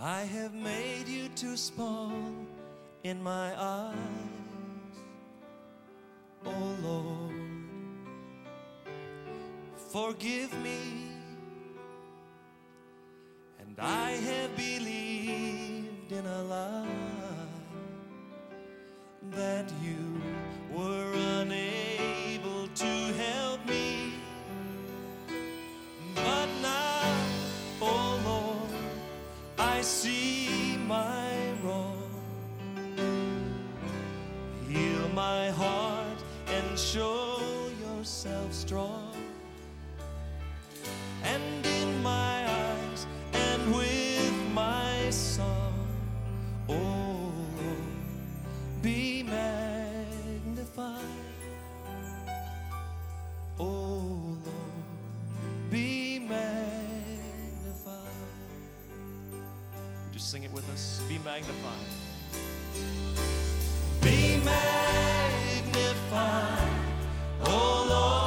I have made you too small in my eyes, oh Lord. Forgive me, and I have believed in a lie that you were unable to help me. But now, oh Lord, I see my wrong. Heal my heart and show yourself strong. And in my eyes and with my song, oh Lord, be magnified. Oh Lord, be magnified. Just sing it with us. Be magnified. Be magnified, oh Lord.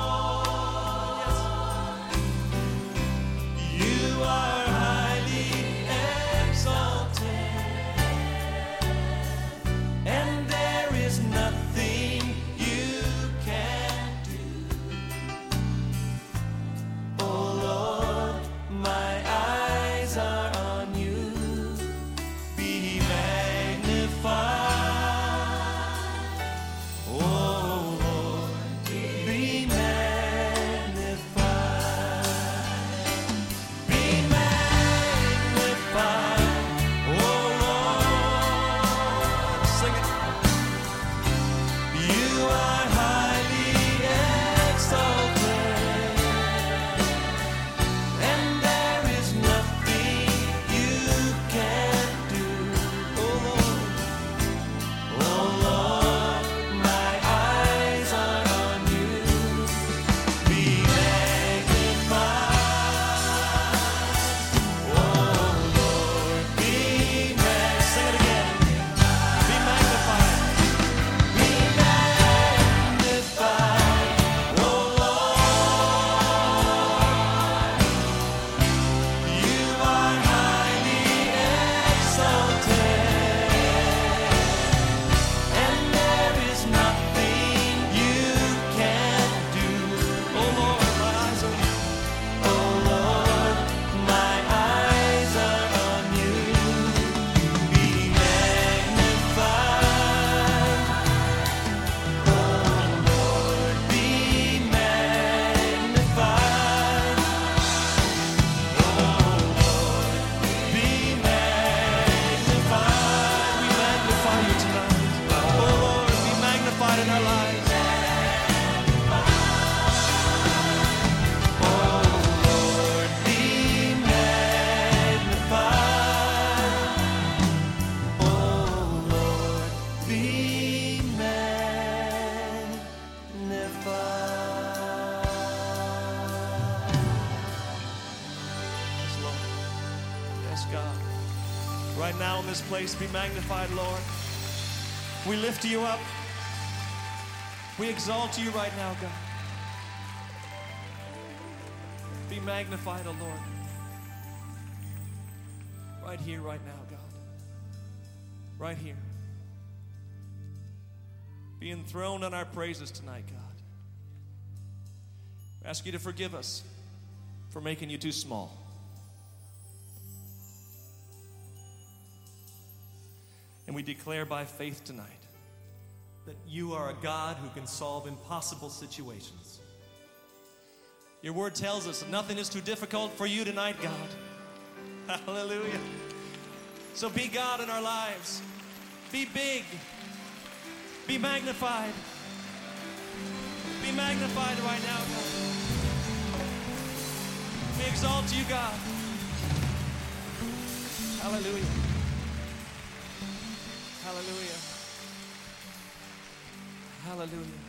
God. Right now in this place, be magnified, Lord. We lift you up. We exalt you right now, God. Be magnified, O Lord. Right here, right now, God. Right here. Be enthroned on our praises tonight, God. We ask you to forgive us for making you too small. And we declare by faith tonight that you are a God who can solve impossible situations. Your word tells us that nothing is too difficult for you tonight, God. Hallelujah. So be God in our lives. Be big. Be magnified. Be magnified right now, God. We exalt you, God. Hallelujah. Hallelujah. Hallelujah.